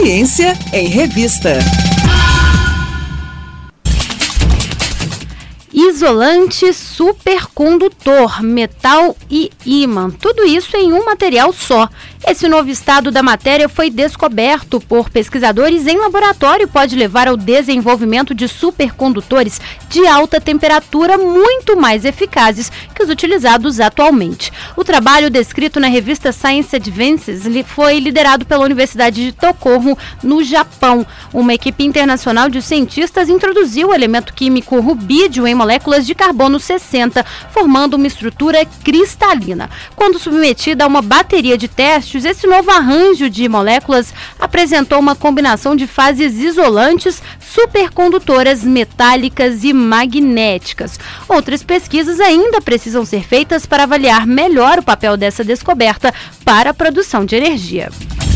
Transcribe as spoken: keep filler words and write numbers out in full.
Ciência em Revista. Isolante supercondutor, metal e ímã, tudo isso em um material só. Esse novo estado da matéria foi descoberto por pesquisadores em laboratório e pode levar ao desenvolvimento de supercondutores de alta temperatura muito mais eficazes que os utilizados atualmente. O trabalho descrito na revista Science Advances foi liderado pela Universidade de Tohoku, no Japão. Uma equipe internacional de cientistas introduziu o elemento químico rubídio em moléculas de carbono sessenta, formando uma estrutura cristalina. Quando submetida a uma bateria de testes, esse novo arranjo de moléculas apresentou uma combinação de fases isolantes, supercondutoras, metálicas e magnéticas. Outras pesquisas ainda precisam ser feitas para avaliar melhor o papel dessa descoberta para a produção de energia.